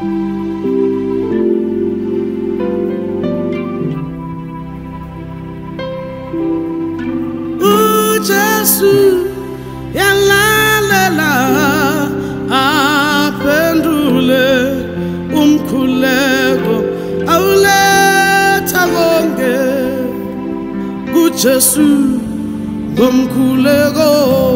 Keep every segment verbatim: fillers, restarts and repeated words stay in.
uJesu yalalela aphendule umkhuleko awuletha konke kuJesu ngomkhuleko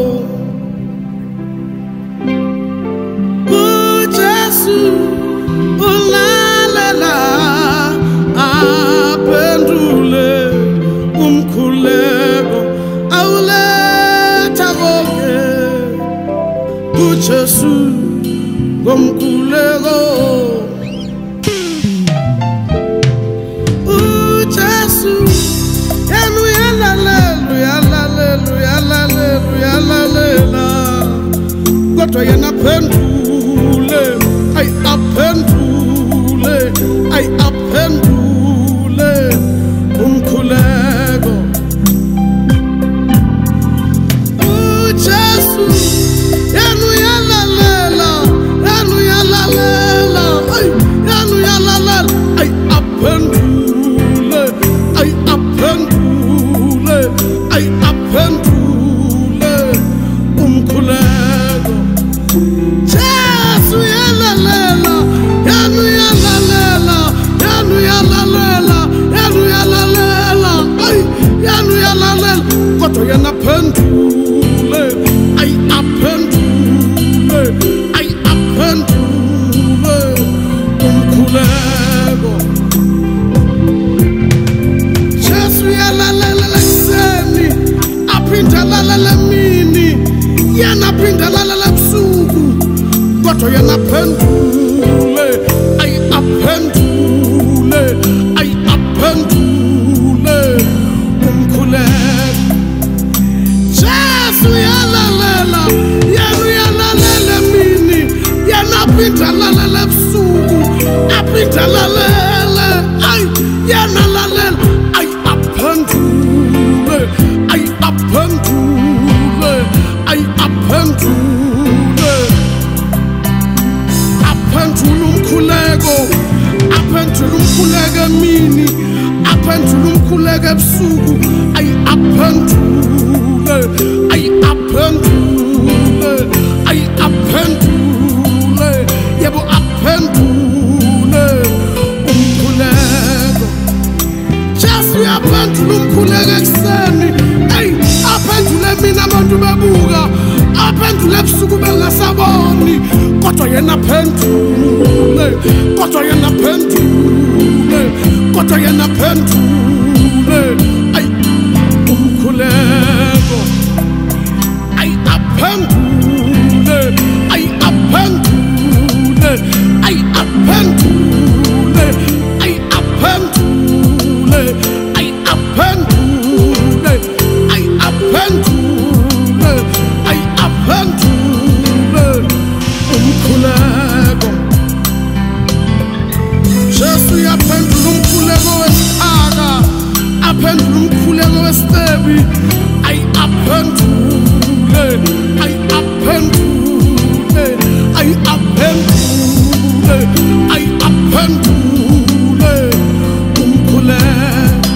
uJesu ulalela aphendule umkhuleko awuletha konke kuJesu ngomkhuleko uJesu yena uyalalela uyalalela uyalalela uyalalela kodwa yena aphendule ay aphendule ay aphendule umkhuleko uJesu yena uyalalela yena uyalalela ay yena uyalalela ay aphendule ay aphendule ay aphendule umkhuleko Jesu yalalela yena uyalalela yena uyalalela yena uyalalela ay yena uyalalela kodwa yena aphendule ay aphendule ay aphendule umkhuleko Jesu yalalela ekseni aphinda lalela mini yena aphinda lalela ebusuku kodwa yena aphendule ay aphendule ay aphendule umkhuleko Jesu yalalela yena uyalalela mini yena aphinda lalela ebusuku aphinda lalela ay yena lalela ay aphendule ay aphendule ay aphendule aphendule umkhuleko aphendule umkhuleko mini aphendule umkhuleko ebusuku ay aphendule ay aphendule ay aphendule yebo aphendule umkhuleko Jesu aphendule umkhuleko ekseni ay aphendule mina abantu bebuka aphendule ebusuku bengasaboni kodwa yena aphendule kodwa yena aphendule kodwa yena aphendule ay umkhuleko ay aphendule ay aphendule ay aphendule ay aphendule ay aphendule ay aphendule ay aphendule umkhuleko Jesu yaphendula umkhuleko wesaka aphendula umkhuleko westebi ay aphendule ay aphendule ay aphendule ay aphendule umkhuleko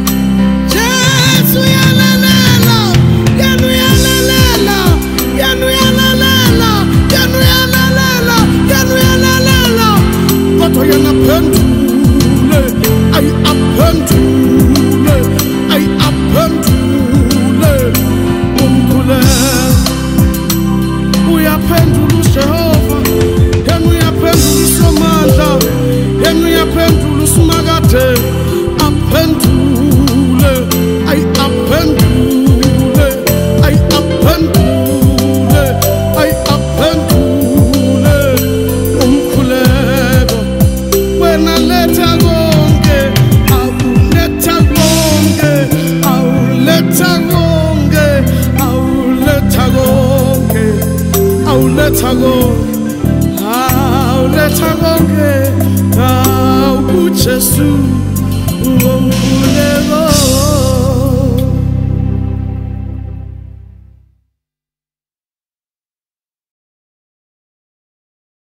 Jesu yalalela yena uyalalela yena uyalalela yena uyalalela yena uyalalela kodwa yena aphendule ay aphendule ay aphendule umkhuleko uyaphendula uJehova yena uyaphendula uSomandla yena uyaphendula uSimakade aphendule ay aphendule ay aphendule ay aphendule umkhuleko wena letha konke awuletha konke awuletha konke awuletha konke awuletha konke awuletha konke awukuJesu ngomkhuleko